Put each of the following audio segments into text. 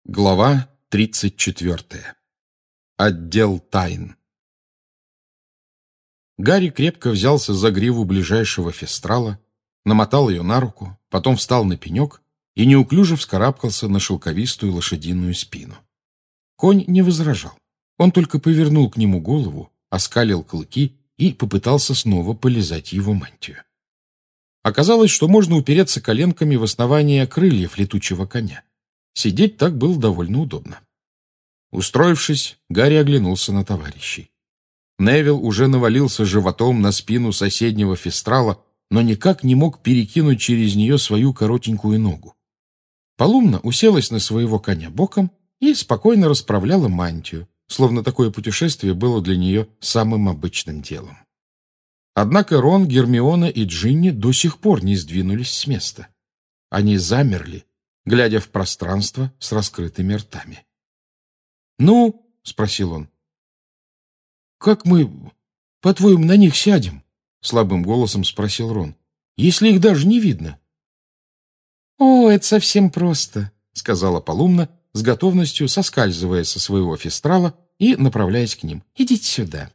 Глава 34. Отдел тайн. Гарри крепко взялся за гриву ближайшего фестрала, намотал ее на руку, потом встал на пенек и неуклюже вскарабкался на шелковистую лошадиную спину. Конь не возражал. Он только повернул к нему голову, оскалил клыки и попытался снова полизать его мантию. Оказалось, что можно упереться коленками в основание крыльев летучего коня. Сидеть так было довольно удобно. Устроившись, Гарри оглянулся на товарищей. Невилл уже навалился животом на спину соседнего фестрала, но никак не мог перекинуть через нее свою коротенькую ногу. Полумна уселась на своего коня боком и спокойно расправляла мантию, словно такое путешествие было для нее самым обычным делом. Однако Рон, Гермиона и Джинни до сих пор не сдвинулись с места. Они замерли, глядя в пространство с раскрытыми ртами. «Ну?» — спросил он. «Как мы, по-твоему, на них сядем?» — слабым голосом спросил Рон. «Если их даже не видно». «О, это совсем просто», — сказала Полумна, с готовностью соскальзывая со своего фестрала и направляясь к ним. «Идите сюда».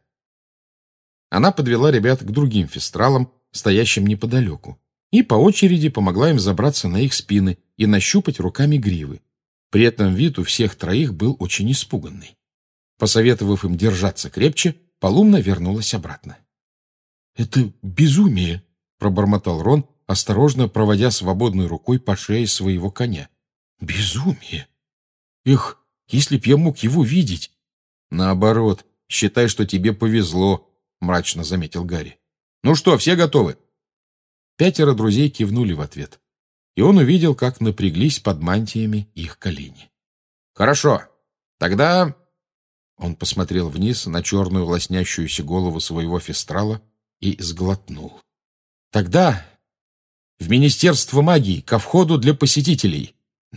Она подвела ребят к другим фестралам, стоящим неподалеку, и по очереди помогла им забраться на их спины и нащупать руками гривы. При этом вид у всех троих был очень испуганный. Посоветовав им держаться крепче, Полумна вернулась обратно. «Это безумие!» — пробормотал Рон, осторожно проводя свободной рукой по шее своего коня. «Безумие! Эх, если б я мог его видеть!» «Наоборот, считай, что тебе повезло», — мрачно заметил Гарри. «Ну что, все готовы?» 5 друзей кивнули в ответ, и он увидел, как напряглись под мантиями их колени. «Хорошо, тогда...» Он посмотрел вниз на черную лоснящуюся голову своего фестрала и сглотнул. «Тогда в Министерство магии, ко входу для посетителей.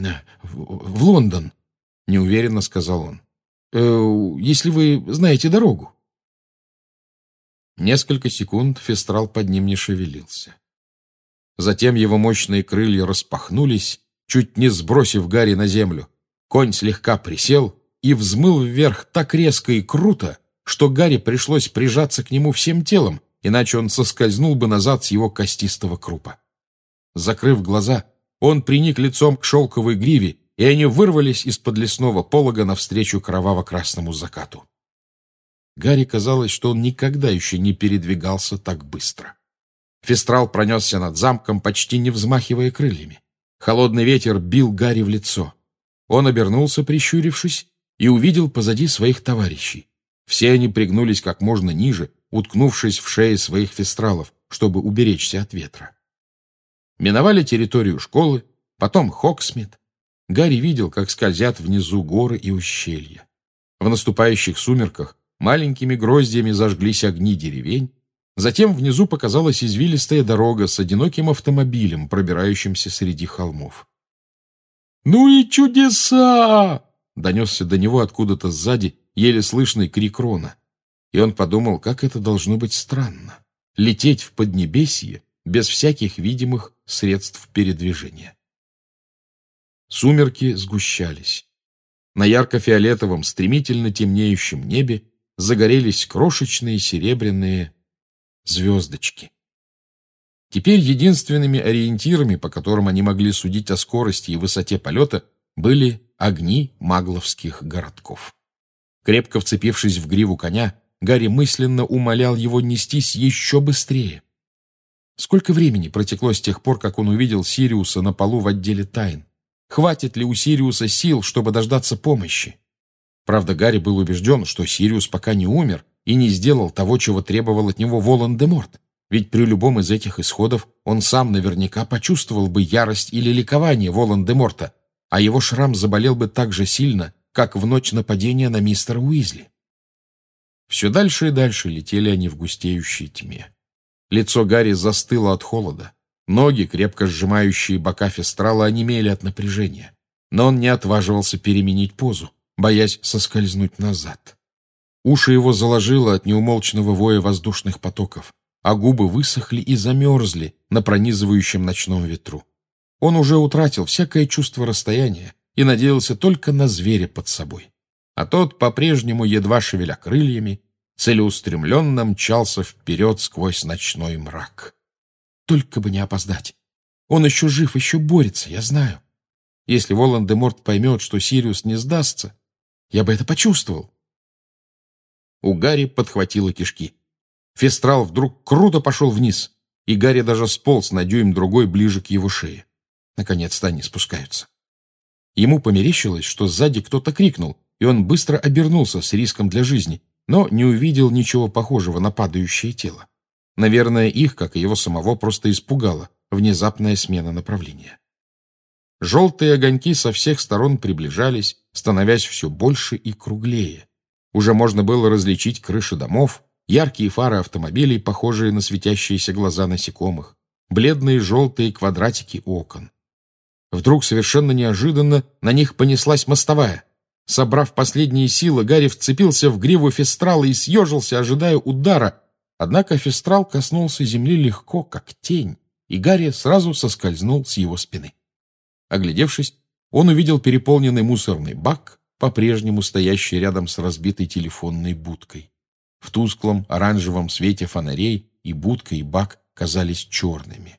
В Лондон», — неуверенно сказал он. «Если вы знаете дорогу». Несколько секунд фестрал под ним не шевелился. Затем его мощные крылья распахнулись, чуть не сбросив Гарри на землю. Конь слегка присел и взмыл вверх так резко и круто, что Гарри пришлось прижаться к нему всем телом, иначе он соскользнул бы назад с его костистого крупа. Закрыв глаза, он приник лицом к шелковой гриве, и они вырвались из-под лесного полога навстречу кроваво-красному закату. Гарри казалось, что он никогда еще не передвигался так быстро. Фестрал пронесся над замком, почти не взмахивая крыльями. Холодный ветер бил Гарри в лицо. Он обернулся, прищурившись, и увидел позади своих товарищей. Все они пригнулись как можно ниже, уткнувшись в шеи своих фестралов, чтобы уберечься от ветра. Миновали территорию школы, потом Хогсмит. Гарри видел, как скользят внизу горы и ущелья. В наступающих сумерках маленькими гроздьями зажглись огни деревень. Затем внизу показалась извилистая дорога с одиноким автомобилем, пробирающимся среди холмов. «Ну и чудеса!» — донесся до него откуда-то сзади еле слышный крик Рона. И он подумал, как это должно быть странно — лететь в Поднебесье без всяких видимых средств передвижения. Сумерки сгущались. На ярко-фиолетовом, стремительно темнеющем небе загорелись крошечные серебряные звездочки. Теперь единственными ориентирами, по которым они могли судить о скорости и высоте полета, были огни магловских городков. Крепко вцепившись в гриву коня, Гарри мысленно умолял его нестись еще быстрее. Сколько времени протекло с тех пор, как он увидел Сириуса на полу в отделе тайн? Хватит ли у Сириуса сил, чтобы дождаться помощи? Правда, Гарри был убежден, что Сириус пока не умер и не сделал того, чего требовал от него Волан-де-Морт. Ведь при любом из этих исходов он сам наверняка почувствовал бы ярость или ликование Волан-де-Морта, а его шрам заболел бы так же сильно, как в ночь нападения на мистера Уизли. Все дальше и дальше летели они в густеющей тьме. Лицо Гарри застыло от холода. Ноги, крепко сжимающие бока фестрала, онемели от напряжения. Но он не отваживался переменить позу, боясь соскользнуть назад. Уши его заложило от неумолчного воя воздушных потоков, а губы высохли и замерзли на пронизывающем ночном ветру. Он уже утратил всякое чувство расстояния, и надеялся только на зверя под собой. А тот, по-прежнему едва шевеля крыльями, целеустремленно мчался вперед сквозь ночной мрак. Только бы не опоздать. Он еще жив, еще борется, я знаю. Если Волан-де-Морт поймет, что Сириус не сдастся, я бы это почувствовал. У Гарри подхватило кишки. Фестрал вдруг круто пошел вниз, и Гарри даже сполз на дюйм-другой ближе к его шее. Наконец-то они спускаются. Ему померещилось, что сзади кто-то крикнул, и он быстро обернулся с риском для жизни, но не увидел ничего похожего на падающее тело. Наверное, их, как и его самого, просто испугала внезапная смена направления. Желтые огоньки со всех сторон приближались, становясь все больше и круглее. Уже можно было различить крыши домов, яркие фары автомобилей, похожие на светящиеся глаза насекомых, бледные желтые квадратики окон. Вдруг, совершенно неожиданно, на них понеслась мостовая. Собрав последние силы, Гарри вцепился в гриву Фестрала и съежился, ожидая удара. Однако Фестрал коснулся земли легко, как тень, и Гарри сразу соскользнул с его спины. Оглядевшись, он увидел переполненный мусорный бак, по-прежнему стоящий рядом с разбитой телефонной будкой. В тусклом оранжевом свете фонарей и будка, и бак казались черными.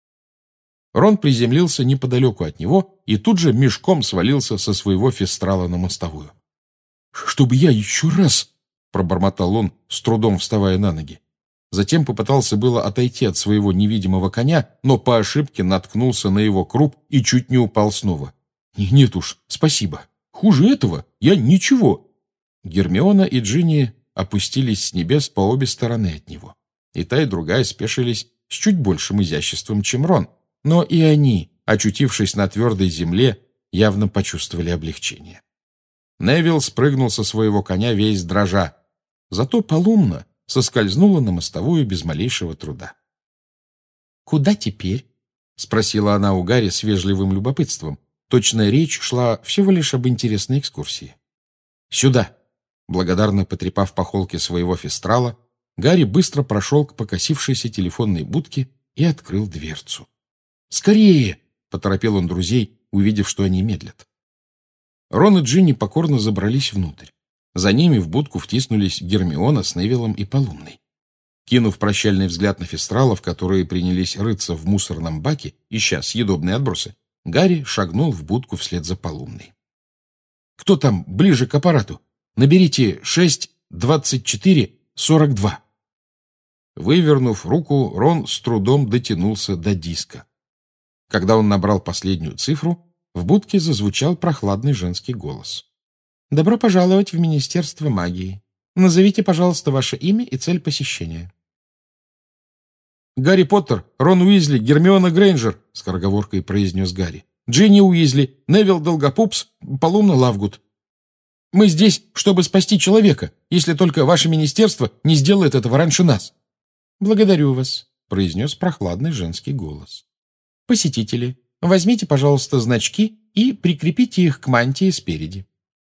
Рон приземлился неподалеку от него и тут же мешком свалился со своего Фестрала на мостовую. «Чтобы я еще раз!» — пробормотал он, с трудом вставая на ноги. Затем попытался было отойти от своего невидимого коня, но по ошибке наткнулся на его круп и чуть не упал снова. «Нет уж, спасибо. Хуже этого я ничего». Гермиона и Джинни опустились с небес по обе стороны от него. И та, и другая спешились с чуть большим изяществом, чем Рон. Но и они, очутившись на твердой земле, явно почувствовали облегчение. Невилл спрыгнул со своего коня весь дрожа. Зато Полумна соскользнула на мостовую без малейшего труда. «Куда теперь?» — спросила она у Гарри с вежливым любопытством. Точно речь шла всего лишь об интересной экскурсии. «Сюда!» Благодарно потрепав по холке своего Фестрала, Гарри быстро прошел к покосившейся телефонной будке и открыл дверцу. «Скорее!» — поторопил он друзей, увидев, что они медлят. Рон и Джинни покорно забрались внутрь. За ними в будку втиснулись Гермиона с Невиллом и Полумной. Кинув прощальный взгляд на Фестралов, которые принялись рыться в мусорном баке, ища съедобные отбросы, Гарри шагнул в будку вслед за Полумной. «Кто там ближе к аппарату? Наберите 6-24-42». Вывернув руку, Рон с трудом дотянулся до диска. Когда он набрал последнюю цифру, в будке зазвучал прохладный женский голос. «Добро пожаловать в Министерство магии. Назовите, пожалуйста, ваше имя и цель посещения». «Гарри Поттер, Рон Уизли, Гермиона Грейнджер», — скороговоркой произнес Гарри. «Джинни Уизли, Невилл Долгопупс, Полумна Лавгуд. Мы здесь, чтобы спасти человека, если только ваше министерство не сделает этого раньше нас». «Благодарю вас», — произнес прохладный женский голос. «Посетители, возьмите, пожалуйста, значки и прикрепите их к мантии спереди».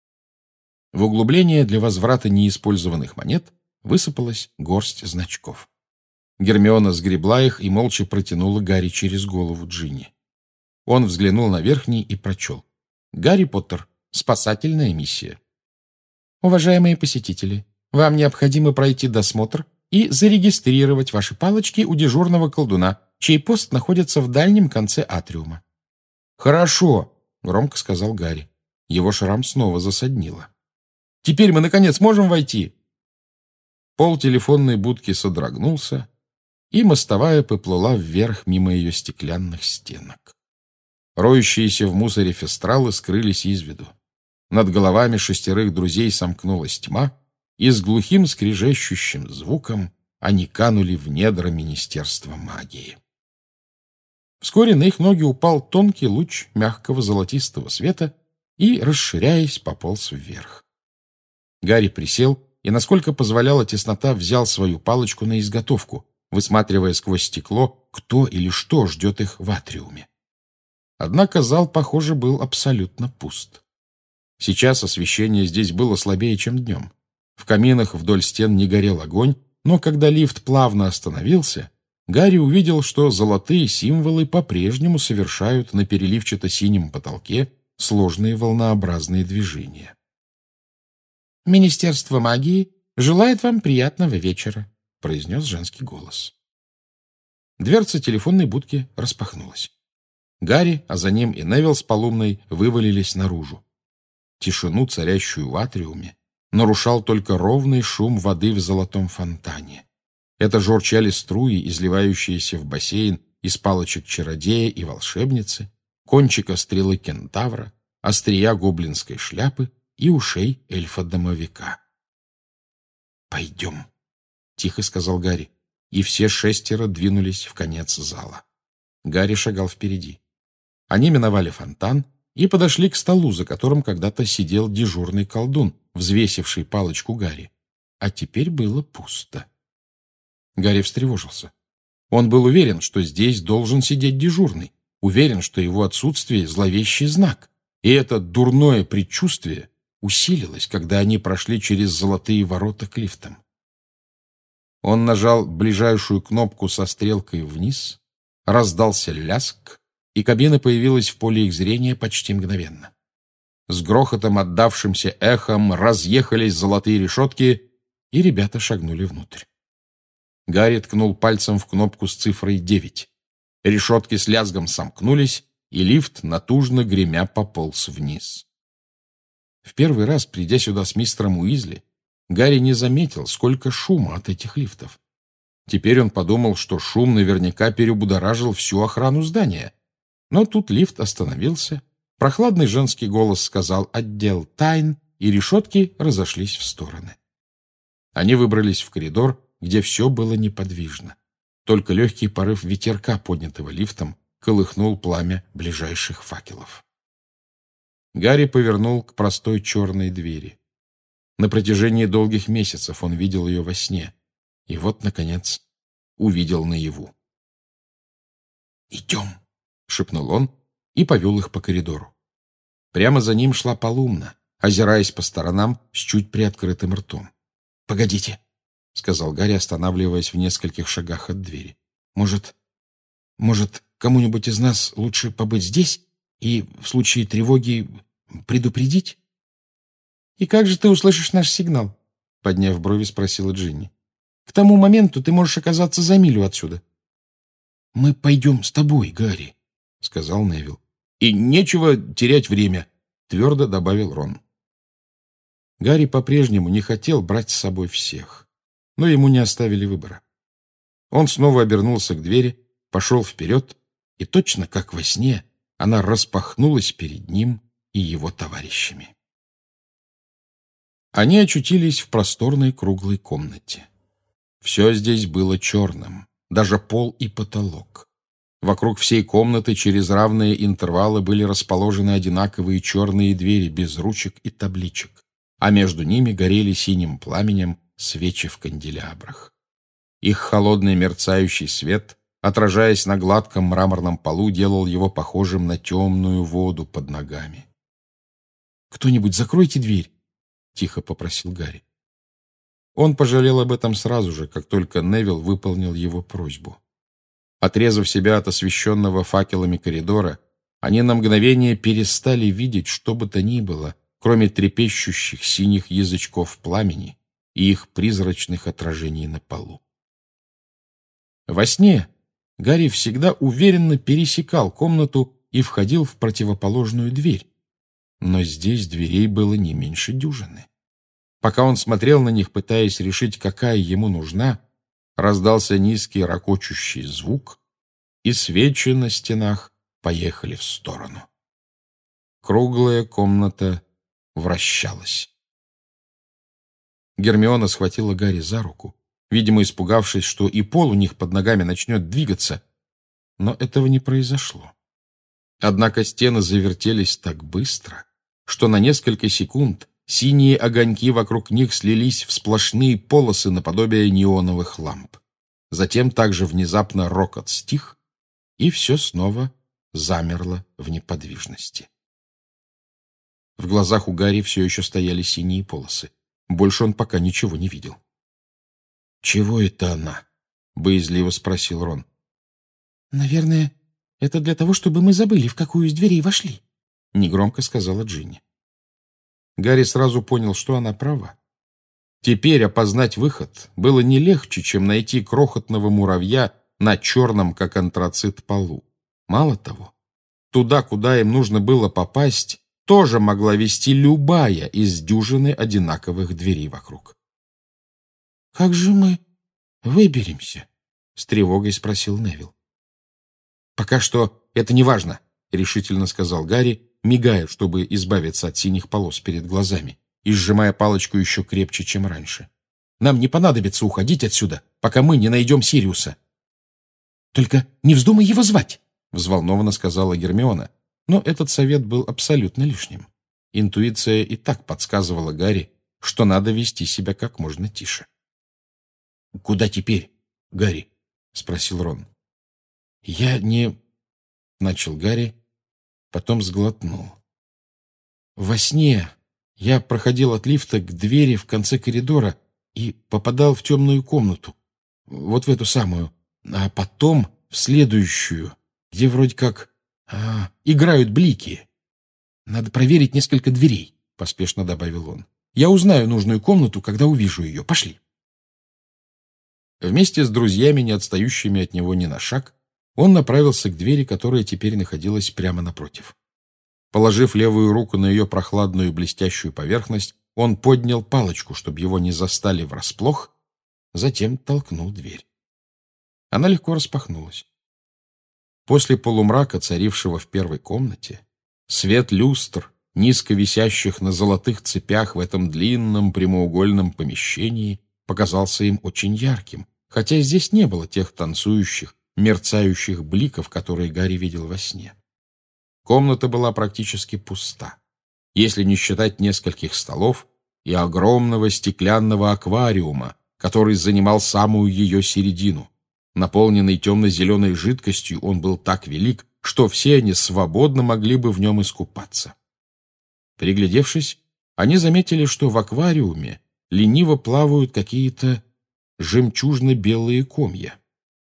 В углубление для возврата неиспользованных монет высыпалась горсть значков. Гермиона сгребла их и молча протянула Гарри через голову Джинни. Он взглянул на верхний и прочел. «Гарри Поттер. Спасательная миссия». «Уважаемые посетители, вам необходимо пройти досмотр и зарегистрировать ваши палочки у дежурного колдуна, чей пост находится в дальнем конце атриума». «Хорошо», — громко сказал Гарри. Его шрам снова засаднило. «Теперь мы, наконец, можем войти?» Пол телефонной будки содрогнулся, и мостовая поплыла вверх мимо ее стеклянных стенок. Роющиеся в мусоре Фестралы скрылись из виду. Над головами 6 друзей сомкнулась тьма, и с глухим скрежещущим звуком они канули в недра Министерства магии. Вскоре на их ноги упал тонкий луч мягкого золотистого света и, расширяясь, пополз вверх. Гарри присел и, насколько позволяла теснота, взял свою палочку на изготовку, высматривая сквозь стекло, кто или что ждет их в атриуме. Однако зал, похоже, был абсолютно пуст. Сейчас освещение здесь было слабее, чем днем. В каминах вдоль стен не горел огонь, но когда лифт плавно остановился, Гарри увидел, что золотые символы по-прежнему совершают на переливчато-синем потолке сложные волнообразные движения. «Министерство магии желает вам приятного вечера», — произнес женский голос. Дверца телефонной будки распахнулась. Гарри, а за ним и Невилл с Полумной вывалились наружу. Тишину, царящую в атриуме, нарушал только ровный шум воды в золотом фонтане. Это журчали струи, изливающиеся в бассейн из палочек чародея и волшебницы, кончика стрелы кентавра, острия гоблинской шляпы и ушей эльфа-домовика. «Пойдем», — тихо сказал Гарри, и все 6 двинулись в конец зала. Гарри шагал впереди. Они миновали фонтан и подошли к столу, за которым когда-то сидел дежурный колдун, взвесивший палочку Гарри. А теперь было пусто. Гарри встревожился. Он был уверен, что здесь должен сидеть дежурный, уверен, что его отсутствие — зловещий знак. И это дурное предчувствие усилилось, когда они прошли через золотые ворота к лифтам. Он нажал ближайшую кнопку со стрелкой вниз, раздался ляск, и кабина появилась в поле их зрения почти мгновенно. С грохотом, отдавшимся эхом, разъехались золотые решетки, и ребята шагнули внутрь. Гарри ткнул пальцем в кнопку с цифрой 9. Решетки с лязгом сомкнулись, и лифт, натужно гремя, пополз вниз. В первый раз, придя сюда с мистером Уизли, Гарри не заметил, сколько шума от этих лифтов. Теперь он подумал, что шум наверняка перебудоражил всю охрану здания. Но тут лифт остановился, прохладный женский голос сказал «отдел тайн», и решетки разошлись в стороны. Они выбрались в коридор, где все было неподвижно. Только легкий порыв ветерка, поднятого лифтом, колыхнул пламя ближайших факелов. Гарри повернул к простой черной двери. На протяжении долгих месяцев он видел ее во сне. И вот, наконец, увидел наяву. «Идем», — шепнул он и повел их по коридору. Прямо за ним шла Полумна, озираясь по сторонам с чуть приоткрытым ртом. «Погодите», — сказал Гарри, останавливаясь в нескольких шагах от двери. Может, кому-нибудь из нас лучше побыть здесь и в случае тревоги предупредить?» «И как же ты услышишь наш сигнал?» — подняв брови, спросила Джинни. «К тому моменту ты можешь оказаться за милю отсюда». «Мы пойдем с тобой, Гарри», — сказал Невилл. «И нечего терять время», — твердо добавил Рон. Гарри по-прежнему не хотел брать с собой всех, но ему не оставили выбора. Он снова обернулся к двери, пошел вперед, и точно как во сне она распахнулась перед ним и его товарищами. Они очутились в просторной круглой комнате. Все здесь было черным, даже пол и потолок. Вокруг всей комнаты через равные интервалы были расположены одинаковые черные двери без ручек и табличек, а между ними горели синим пламенем свечи в канделябрах. Их холодный мерцающий свет, отражаясь на гладком мраморном полу, делал его похожим на темную воду под ногами. «Кто-нибудь закройте дверь!» — тихо попросил Гарри. Он пожалел об этом сразу же, как только Невилл выполнил его просьбу. Отрезав себя от освещенного факелами коридора, они на мгновение перестали видеть что бы то ни было, кроме трепещущих синих язычков пламени и их призрачных отражений на полу. Во сне Гарри всегда уверенно пересекал комнату и входил в противоположную дверь, но здесь дверей было не меньше дюжины. Пока он смотрел на них, пытаясь решить, какая ему нужна, раздался низкий ракочущий звук, и свечи на стенах поехали в сторону. Круглая комната вращалась. Гермиона схватила Гарри за руку, видимо, испугавшись, что и пол у них под ногами начнет двигаться, но этого не произошло. Однако стены завертелись так быстро, что на несколько секунд синие огоньки вокруг них слились в сплошные полосы наподобие неоновых ламп. Затем также внезапно рокот стих, и все снова замерло в неподвижности. В глазах у Гарри все еще стояли синие полосы. Больше он пока ничего не видел. «Чего это она?» — боязливо спросил Рон. «Наверное, это для того, чтобы мы забыли, в какую из дверей вошли», — негромко сказала Джинни. Гарри сразу понял, что она права. Теперь опознать выход было не легче, чем найти крохотного муравья на черном, как антрацит, полу. Мало того, туда, куда им нужно было попасть, тоже могла вести любая из дюжины одинаковых дверей вокруг. «Как же мы выберемся?» — с тревогой спросил Невилл. «Пока что это не важно», — решительно сказал Гарри, мигая, чтобы избавиться от синих полос перед глазами, и сжимая палочку еще крепче, чем раньше. «Нам не понадобится уходить отсюда, пока мы не найдем Сириуса». «Только не вздумай его звать», — взволнованно сказала Гермиона. Но этот совет был абсолютно лишним. Интуиция и так подсказывала Гарри, что надо вести себя как можно тише. «Куда теперь, Гарри?» — спросил Рон. «Я не...» — начал Гарри, потом сглотнул. «Во сне я проходил от лифта к двери в конце коридора и попадал в темную комнату, вот в эту самую, а потом в следующую, где вроде как играют блики. Надо проверить несколько дверей», — поспешно добавил он. «Я узнаю нужную комнату, когда увижу ее. Пошли». Вместе с друзьями, не отстающими от него ни на шаг, он направился к двери, которая теперь находилась прямо напротив. Положив левую руку на ее прохладную блестящую поверхность, он поднял палочку, чтобы его не застали врасплох, затем толкнул дверь. Она легко распахнулась. После полумрака, царившего в первой комнате, свет люстр, низко висящих на золотых цепях в этом длинном прямоугольном помещении, показался им очень ярким, хотя здесь не было тех танцующих, мерцающих бликов, которые Гарри видел во сне. Комната была практически пуста, если не считать нескольких столов и огромного стеклянного аквариума, который занимал самую ее середину. Наполненный темно-зеленой жидкостью, он был так велик, что все они свободно могли бы в нем искупаться. Приглядевшись, они заметили, что в аквариуме лениво плавают какие-то жемчужно-белые комья.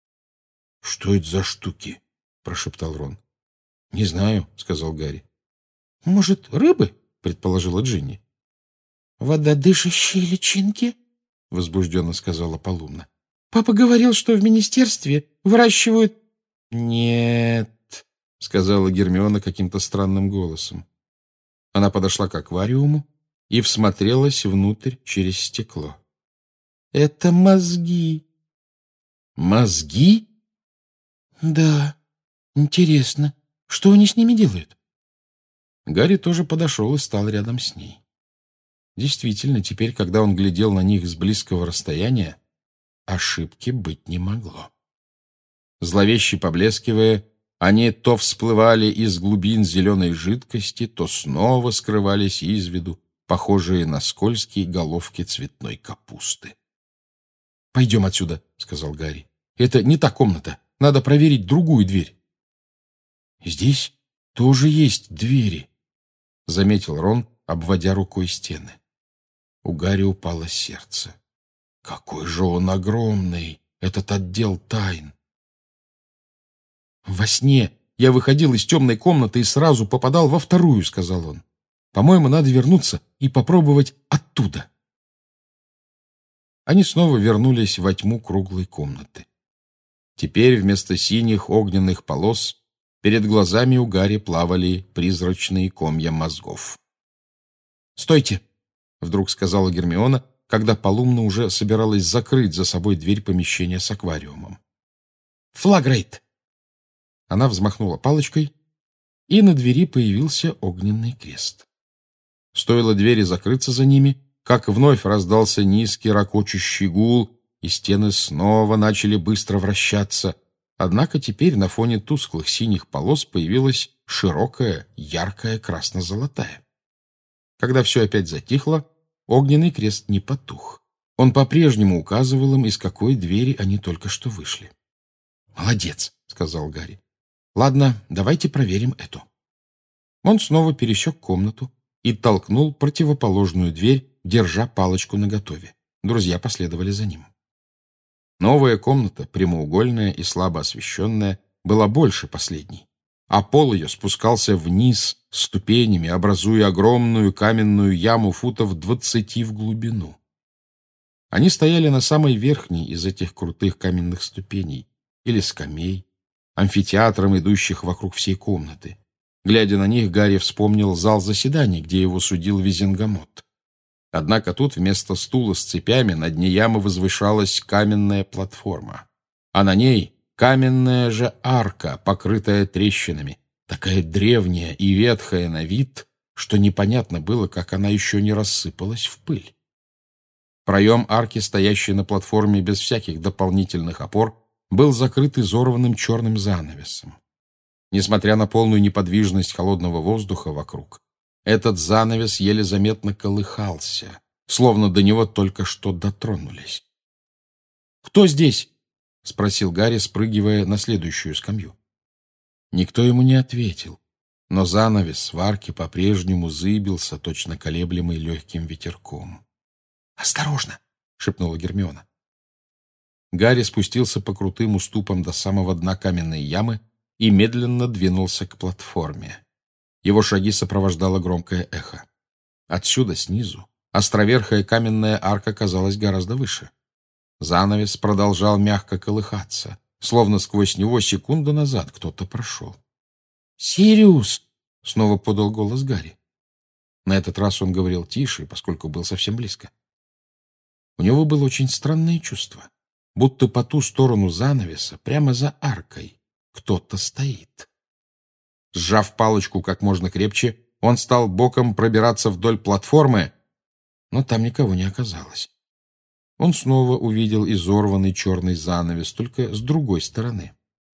— Что это за штуки? — прошептал Рон. — Не знаю, — сказал Гарри. — Может, рыбы? — предположила Джинни. — Вододышащие личинки? — возбужденно сказала Полумна. — Папа говорил, что в министерстве выращивают... — Нет, — сказала Гермиона каким-то странным голосом. Она подошла к аквариуму и всмотрелась внутрь через стекло. — Это мозги. — Мозги? — Да, интересно, что они с ними делают? Гарри тоже подошел и стал рядом с ней. Действительно, теперь, когда он глядел на них с близкого расстояния, ошибки быть не могло. Зловеще поблескивая, они то всплывали из глубин зеленой жидкости, то снова скрывались из виду, похожие на скользкие головки цветной капусты. — Пойдем отсюда, — сказал Гарри. — Это не та комната. Надо проверить другую дверь. — Здесь тоже есть двери, — заметил Рон, обводя рукой стены. У Гарри упало сердце. Какой же он огромный, этот отдел тайн! «Во сне я выходил из темной комнаты и сразу попадал во вторую», — сказал он. «По-моему, надо вернуться и попробовать оттуда». Они снова вернулись во тьму круглой комнаты. Теперь вместо синих огненных полос перед глазами у Гарри плавали призрачные комья мозгов. «Стойте!» — вдруг сказала Гермиона, когда Полумна уже собиралась закрыть за собой дверь помещения с аквариумом. «Флагрейт!» Она взмахнула палочкой, и на двери появился огненный крест. Стоило двери закрыться за ними, как вновь раздался низкий ракочущий гул, и стены снова начали быстро вращаться. Однако теперь на фоне тусклых синих полос появилась широкая, яркая красно-золотая. Когда все опять затихло, огненный крест не потух. Он по-прежнему указывал им, из какой двери они только что вышли. «Молодец», — сказал Гарри. «Ладно, давайте проверим эту». Он снова пересек комнату и толкнул противоположную дверь, держа палочку наготове. Друзья последовали за ним. Новая комната, прямоугольная и слабо освещенная, была больше последней. а пол ее спускался вниз ступенями, образуя огромную каменную яму футов 20 в глубину. Они стояли на самой верхней из этих крутых каменных ступеней или скамей, амфитеатром, идущих вокруг всей комнаты. Глядя на них, Гарри вспомнил зал заседаний, где его судил Визингамот. Однако тут вместо стула с цепями на дне ямы возвышалась каменная платформа, а на ней каменная же арка, покрытая трещинами, такая древняя и ветхая на вид, что непонятно было, как она еще не рассыпалась в пыль. Проем арки, стоящий на платформе без всяких дополнительных опор, был закрыт изорванным черным занавесом. Несмотря на полную неподвижность холодного воздуха вокруг, этот занавес еле заметно колыхался, словно до него только что дотронулись. «Кто здесь?» — спросил Гарри, спрыгивая на следующую скамью. Никто ему не ответил, но занавес в арке по-прежнему зыбился, точно колеблемый легким ветерком. «Осторожно!» — шепнула Гермиона. Гарри спустился по крутым уступам до самого дна каменной ямы и медленно двинулся к платформе. Его шаги сопровождало громкое эхо. Отсюда, снизу, островерхая каменная арка казалась гораздо выше. Занавес продолжал мягко колыхаться, словно сквозь него секунду назад кто-то прошел. «Сириус!» — снова подал голос Гарри. На этот раз он говорил тише, поскольку был совсем близко. У него было очень странное чувство, будто по ту сторону занавеса, прямо за аркой, кто-то стоит. Сжав палочку как можно крепче, он стал боком пробираться вдоль платформы, но там никого не оказалось. Он снова увидел изорванный черный занавес, только с другой стороны.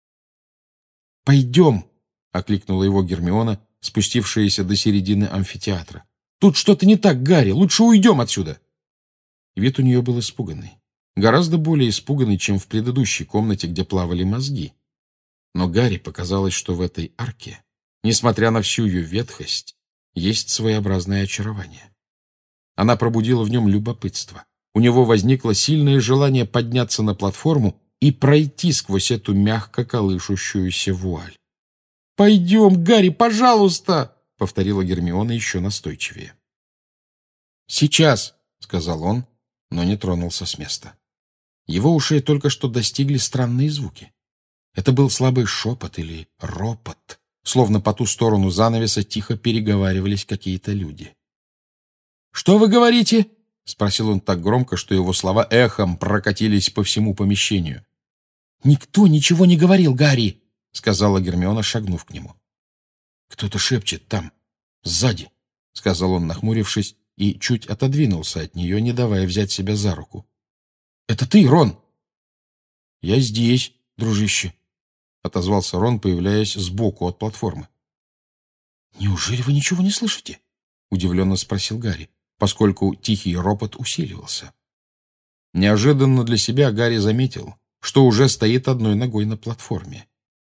«Пойдем!» — окликнула его Гермиона, спустившаяся до середины амфитеатра. «Тут что-то не так, Гарри! Лучше уйдем отсюда!» Вид у нее был испуганный. Гораздо более испуганный, чем в предыдущей комнате, где плавали мозги. Но Гарри показалось, что в этой арке, несмотря на всю ее ветхость, есть своеобразное очарование. Она пробудила в нем любопытство. У него возникло сильное желание подняться на платформу и пройти сквозь эту мягко колышущуюся вуаль. «Пойдем, Гарри, пожалуйста!» — повторила Гермиона еще настойчивее. «Сейчас!» — сказал он, но не тронулся с места. Его уши только что достигли странные звуки. Это был слабый шепот или ропот, словно по ту сторону занавеса тихо переговаривались какие-то люди. «Что вы говорите?» — спросил он так громко, что его слова эхом прокатились по всему помещению. «Никто ничего не говорил, Гарри!» — сказала Гермиона, шагнув к нему. «Кто-то шепчет там, сзади», — сказал он, нахмурившись, и чуть отодвинулся от нее, не давая взять себя за руку. «Это ты, Рон?» «Я здесь, дружище», — отозвался Рон, появляясь сбоку от платформы. «Неужели вы ничего не слышите?» — удивленно спросил Гарри, поскольку тихий ропот усиливался. Неожиданно для себя Гарри заметил, что уже стоит одной ногой на платформе.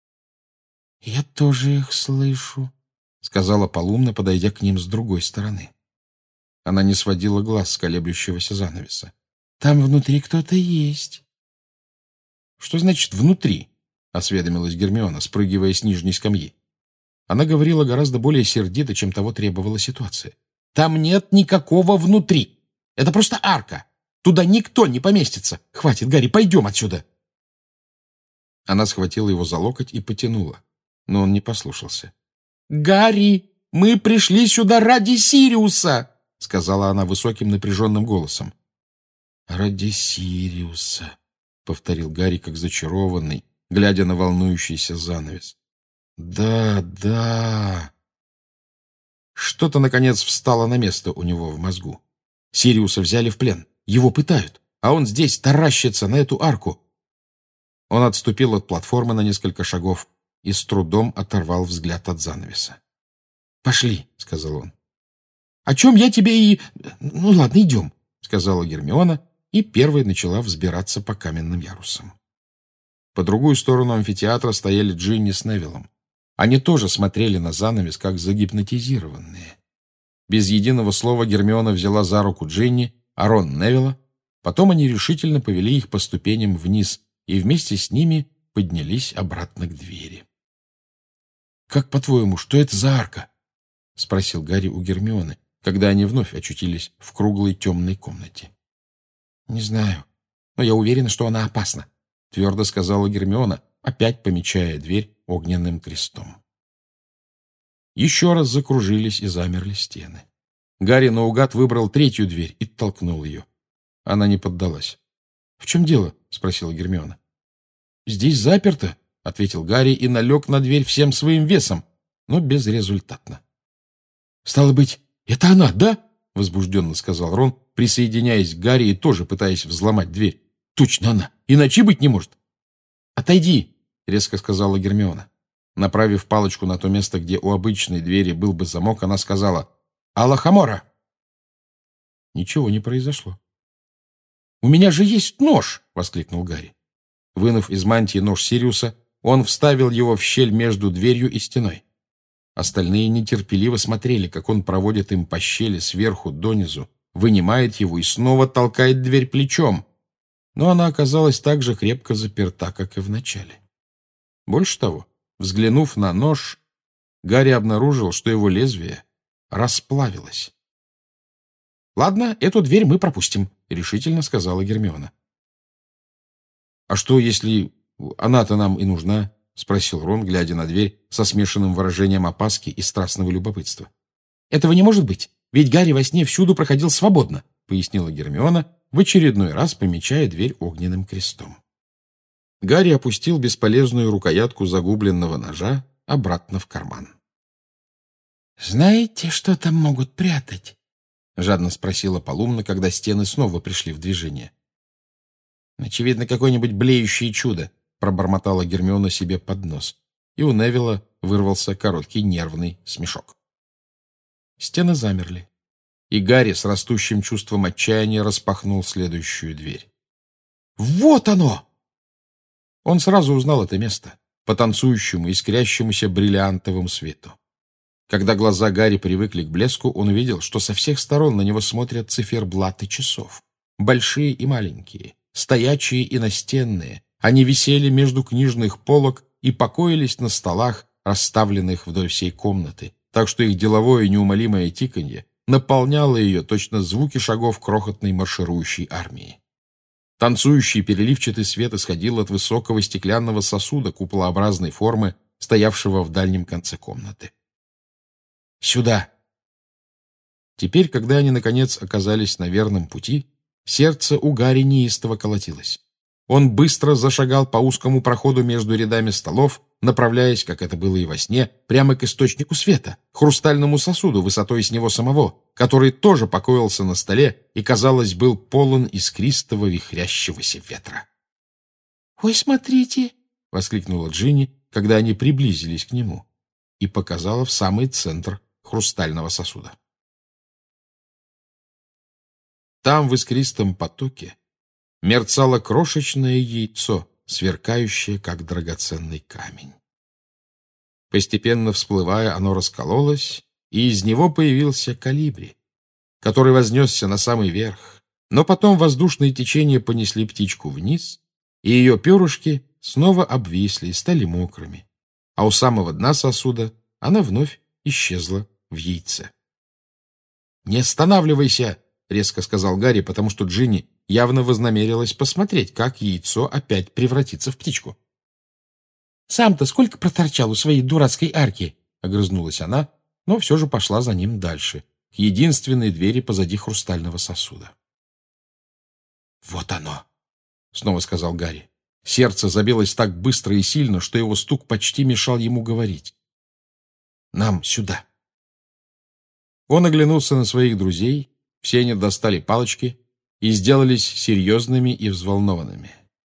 «Я тоже их слышу», — сказала Полумна, подойдя к ним с другой стороны. Она не сводила глаз с колеблющегося занавеса. «Там внутри кто-то есть». «Что значит «внутри»?» — осведомилась Гермиона, спрыгивая с нижней скамьи. Она говорила гораздо более сердито, чем того требовала ситуация. «Там нет никакого внутри. Это просто арка. Туда никто не поместится. Хватит, Гарри, пойдем отсюда». Она схватила его за локоть и потянула, но он не послушался. «Гарри, мы пришли сюда ради Сириуса!» — сказала она высоким напряженным голосом. «Ради Сириуса», — повторил Гарри как зачарованный, глядя на волнующийся занавес. «Да, да». Что-то, наконец, встало на место у него в мозгу. Сириуса взяли в плен, его пытают, а он здесь таращится на эту арку. Он отступил от платформы на несколько шагов и с трудом оторвал взгляд от занавеса. «Пошли», — сказал он. «О чем я тебе и... Ну ладно, идем», — сказала Гермиона, и первой начала взбираться по каменным ярусам. По другую сторону амфитеатра стояли Джинни с Невиллом. Они тоже смотрели на занавес, как загипнотизированные. Без единого слова Гермиона взяла за руку Джинни, а Рон — Невилла. Потом они решительно повели их по ступеням вниз и вместе с ними поднялись обратно к двери. «Как, по-твоему, что это за арка?» — спросил Гарри у Гермионы, когда они вновь очутились в круглой темной комнате. «Не знаю, но я уверена, что она опасна», — твердо сказала Гермиона, опять помечая дверь огненным крестом. Еще раз закружились и замерли стены. Гарри наугад выбрал третью дверь и толкнул ее. Она не поддалась. «В чем дело?» — спросила Гермиона. «Здесь заперто», — ответил Гарри и налег на дверь всем своим весом, но безрезультатно. «Стало быть, это она, да?» — возбужденно сказал Рон, присоединяясь к Гарри и тоже пытаясь взломать дверь. «Точно она! Иначе быть не может!» «Отойди!» — резко сказала Гермиона. Направив палочку на то место, где у обычной двери был бы замок, она сказала «Алахамора!». Ничего не произошло. «У меня же есть нож!» — воскликнул Гарри. Вынув из мантии нож Сириуса, он вставил его в щель между дверью и стеной. Остальные нетерпеливо смотрели, как он проводит им по щели сверху донизу, вынимает его и снова толкает дверь плечом. Но она оказалась так же крепко заперта, как и в начале. Больше того, взглянув на нож, Гарри обнаружил, что его лезвие расплавилось. «Ладно, эту дверь мы пропустим», — решительно сказала Гермиона. «А что, если она-то нам и нужна?» — спросил Рон, глядя на дверь со смешанным выражением опаски и страстного любопытства. «Этого не может быть, ведь Гарри во сне всюду проходил свободно», — пояснила Гермиона, в очередной раз помечая дверь огненным крестом. Гарри опустил бесполезную рукоятку загубленного ножа обратно в карман. «Знаете, что там могут прятать?» — жадно спросила Полумна, когда стены снова пришли в движение. «Очевидно, какое-нибудь блеющее чудо», — пробормотала Гермиона себе под нос, и у Невилла вырвался короткий нервный смешок. Стены замерли, и Гарри с растущим чувством отчаяния распахнул следующую дверь. «Вот оно!» Он сразу узнал это место по танцующему, искрящемуся бриллиантовому свету. Когда глаза Гарри привыкли к блеску, он увидел, что со всех сторон на него смотрят циферблаты часов. Большие и маленькие, стоячие и настенные. Они висели между книжных полок и покоились на столах, расставленных вдоль всей комнаты, так что их деловое неумолимое тиканье наполняло ее точно звуки шагов крохотной марширующей армии. Танцующий переливчатый свет исходил от высокого стеклянного сосуда куполообразной формы, стоявшего в дальнем конце комнаты. «Сюда!» Теперь, когда они, наконец, оказались на верном пути, сердце у Гарри неистово колотилось. Он быстро зашагал по узкому проходу между рядами столов, направляясь, как это было и во сне, прямо к источнику света, хрустальному сосуду высотой с него самого, который тоже покоился на столе и, казалось, был полон искристого вихрящегося ветра. «Ой, смотрите!» — воскликнула Джинни, когда они приблизились к нему, и показала в самый центр хрустального сосуда. Там, в искристом потоке, мерцало крошечное яйцо, сверкающее, как драгоценный камень. Постепенно всплывая, оно раскололось, и из него появился колибри, который вознесся на самый верх, но потом воздушные течения понесли птичку вниз, и ее перышки снова обвисли и стали мокрыми, а у самого дна сосуда она вновь исчезла в яйце. «Не останавливайся!» — резко сказал Гарри, потому что Джинни явно вознамерилась посмотреть, как яйцо опять превратится в птичку. «Сам-то сколько проторчал у своей дурацкой арки?» — огрызнулась она, но все же пошла за ним дальше, к единственной двери позади хрустального сосуда. «Вот оно!» — снова сказал Гарри. Сердце забилось так быстро и сильно, что его стук почти мешал ему говорить. «Нам сюда!» Он оглянулся на своих друзей, все они достали палочки и сделались серьезными и взволнованными.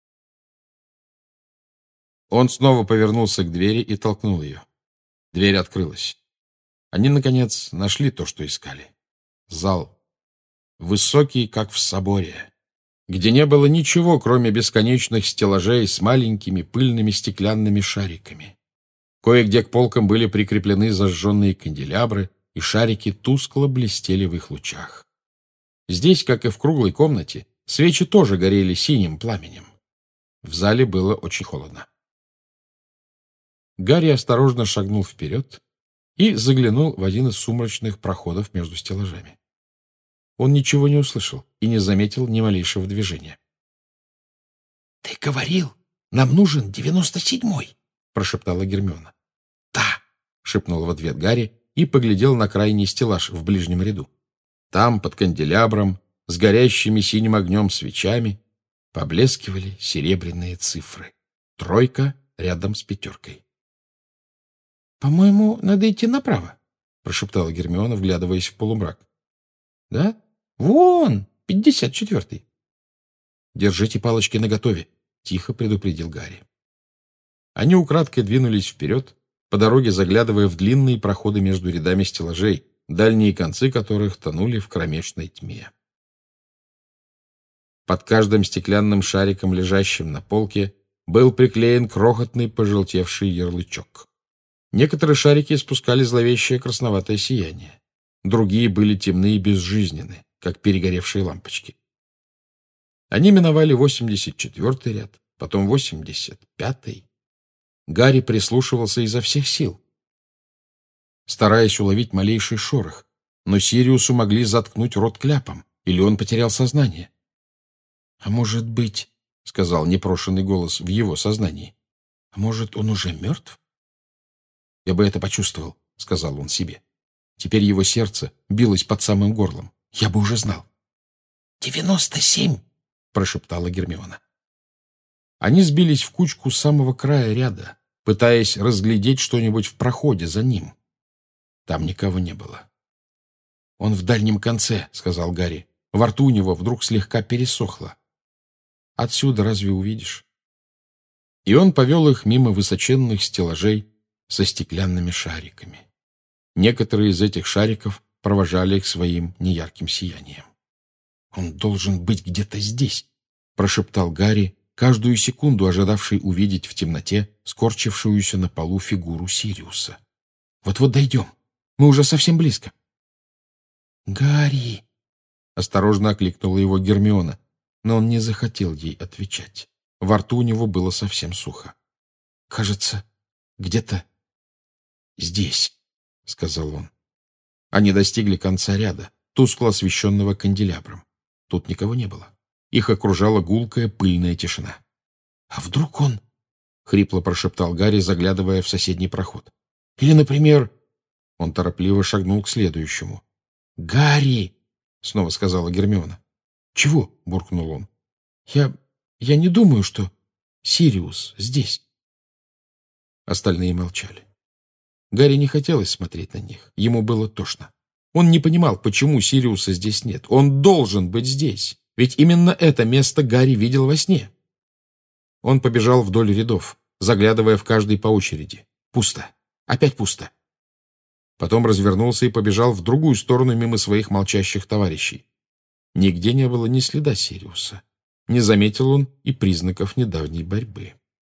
Он снова повернулся к двери и толкнул ее. Дверь открылась. Они, наконец, нашли то, что искали. Зал. Высокий, как в соборе, где не было ничего, кроме бесконечных стеллажей с маленькими пыльными стеклянными шариками. Кое-где к полкам были прикреплены зажженные канделябры, и шарики тускло блестели в их лучах. Здесь, как и в круглой комнате, свечи тоже горели синим пламенем. В зале было очень холодно. Гарри осторожно шагнул вперед и заглянул в один из сумрачных проходов между стеллажами. Он ничего не услышал и не заметил ни малейшего движения. — Ты говорил, нам нужен 97-й, — прошептала Гермиона. — Да, — шепнул в ответ Гарри и поглядел на крайний стеллаж в ближнем ряду. Там, под канделябром, с горящими синим огнем свечами, поблескивали серебряные цифры. 3 рядом с 5. — По-моему, надо идти направо, — прошептала Гермиона, вглядываясь в полумрак. — Да? Вон, 54-й. — Держите палочки наготове, — тихо предупредил Гарри. Они украдкой двинулись вперед, по дороге заглядывая в длинные проходы между рядами стеллажей, дальние концы которых тонули в кромешной тьме. Под каждым стеклянным шариком, лежащим на полке, был приклеен крохотный пожелтевший ярлычок. Некоторые шарики испускали зловещее красноватое сияние. Другие были темны и безжизненны, как перегоревшие лампочки. Они миновали 84-й ряд, потом 85-й. Гарри прислушивался изо всех сил, стараясь уловить малейший шорох, но Сириусу могли заткнуть рот кляпом, или он потерял сознание. — А может быть, — сказал непрошенный голос в его сознании, — а может, он уже мертв? — Я бы это почувствовал, — сказал он себе. Теперь его сердце билось под самым горлом. Я бы уже знал. 97, — прошептала Гермиона. Они сбились в кучку с самого края ряда, пытаясь разглядеть что-нибудь в проходе за ним. Там никого не было. — Он в дальнем конце, — сказал Гарри. Во рту у него вдруг слегка пересохло. — Отсюда разве увидишь? И он повел их мимо высоченных стеллажей со стеклянными шариками. Некоторые из этих шариков провожали их своим неярким сиянием. «Он должен быть где-то здесь», — прошептал Гарри, каждую секунду ожидавший увидеть в темноте скорчившуюся на полу фигуру Сириуса. «Вот-вот дойдем. Мы уже совсем близко». «Гарри!» — осторожно окликнула его Гермиона, но он не захотел ей отвечать. Во рту у него было совсем сухо. «Кажется, где-то здесь», — сказал он. Они достигли конца ряда, тускло освещенного канделябром. Тут никого не было. Их окружала гулкая пыльная тишина. «А вдруг он...» — хрипло прошептал Гарри, заглядывая в соседний проход. «Или, например...» Он торопливо шагнул к следующему. «Гарри!» — снова сказала Гермиона. «Чего?» — буркнул он. «Я не думаю, что Сириус здесь». Остальные молчали. Гарри не хотелось смотреть на них. Ему было тошно. Он не понимал, почему Сириуса здесь нет. Он должен быть здесь. Ведь именно это место Гарри видел во сне. Он побежал вдоль рядов, заглядывая в каждый по очереди. Пусто. Опять пусто. Потом развернулся и побежал в другую сторону мимо своих молчащих товарищей. Нигде не было ни следа Сириуса. Не заметил он и признаков недавней борьбы.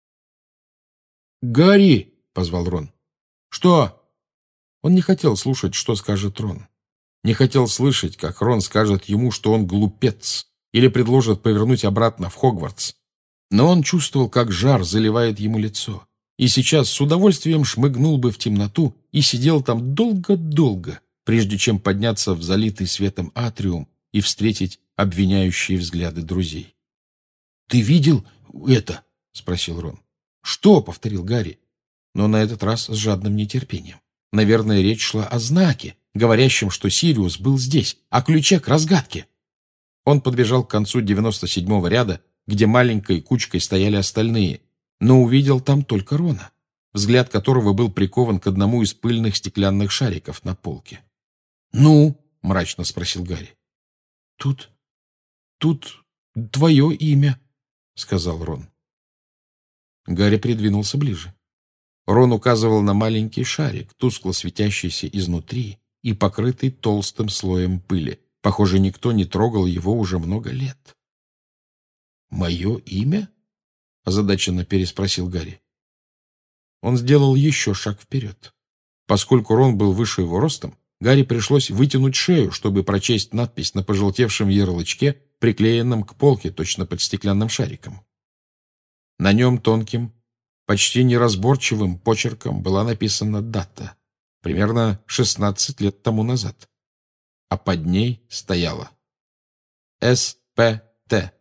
«Гарри!» — позвал Рон. «Что?» Он не хотел слушать, что скажет Рон. Не хотел слышать, как Рон скажет ему, что он глупец, или предложит повернуть обратно в Хогвартс. Но он чувствовал, как жар заливает ему лицо, и сейчас с удовольствием шмыгнул бы в темноту и сидел там долго-долго, прежде чем подняться в залитый светом атриум и встретить обвиняющие взгляды друзей. «Ты видел это?» — спросил Рон. «Что?» — повторил Гарри, но на этот раз с жадным нетерпением. Наверное, речь шла о знаке, говорящем, что Сириус был здесь, о ключе к разгадке. Он подбежал к концу 97-го ряда, где маленькой кучкой стояли остальные, но увидел там только Рона, взгляд которого был прикован к одному из пыльных стеклянных шариков на полке. «Ну?» — мрачно спросил Гарри. «Тут твое имя», — сказал Рон. Гарри придвинулся ближе. Рон указывал на маленький шарик, тускло светящийся изнутри и покрытый толстым слоем пыли. Похоже, никто не трогал его уже много лет. «Мое имя?» — озадаченно переспросил Гарри. Он сделал еще шаг вперед. Поскольку Рон был выше его ростом, Гарри пришлось вытянуть шею, чтобы прочесть надпись на пожелтевшем ярлычке, приклеенном к полке точно под стеклянным шариком. На нем тонким, Почти неразборчивым почерком была написана дата, примерно 16 лет тому назад. А под ней стояло СПТ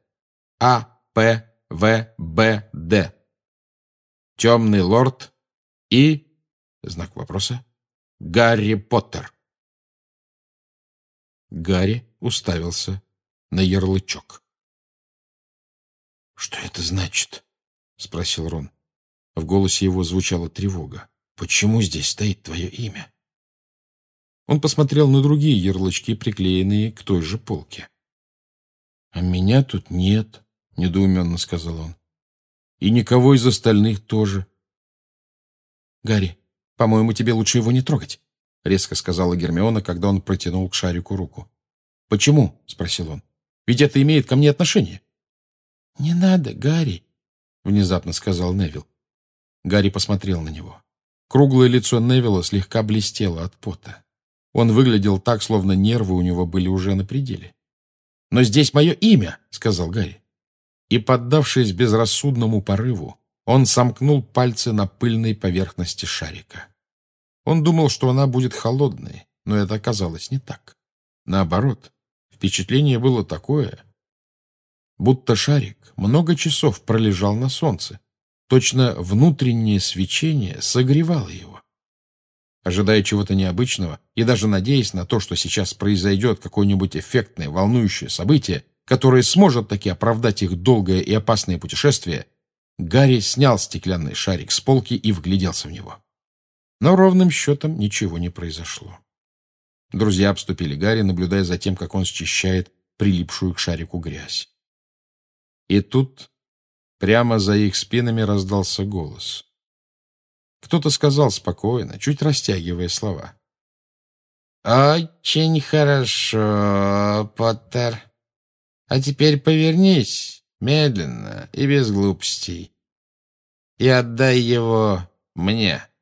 АПВБД Темный лорд и, знак вопроса, Гарри Поттер. Гарри уставился на ярлычок. «Что это значит?» — спросил Рон. В голосе его звучала тревога. «Почему здесь стоит твое имя?» Он посмотрел на другие ярлычки, приклеенные к той же полке. «А меня тут нет», — недоуменно сказал он. «И никого из остальных тоже». «Гарри, по-моему, тебе лучше его не трогать», — резко сказала Гермиона, когда он протянул к шарику руку. «Почему?» — спросил он. «Ведь это имеет ко мне отношение». «Не надо, Гарри», — внезапно сказал Невилл. Гарри посмотрел на него. Круглое лицо Невилла слегка блестело от пота. Он выглядел так, словно нервы у него были уже на пределе. «Но здесь мое имя», — сказал Гарри. И, поддавшись безрассудному порыву, он сомкнул пальцы на пыльной поверхности шарика. Он думал, что она будет холодной, но это оказалось не так. Наоборот, впечатление было такое, будто шарик много часов пролежал на солнце. Точно внутреннее свечение согревало его. Ожидая чего-то необычного и даже надеясь на то, что сейчас произойдет какое-нибудь эффектное, волнующее событие, которое сможет таки оправдать их долгое и опасное путешествие, Гарри снял стеклянный шарик с полки и вгляделся в него. Но ровным счетом ничего не произошло. Друзья обступили Гарри, наблюдая за тем, как он счищает прилипшую к шарику грязь. И тут прямо за их спинами раздался голос. Кто-то сказал спокойно, чуть растягивая слова. «Очень хорошо, Поттер. А теперь повернись медленно и без глупостей и отдай его мне».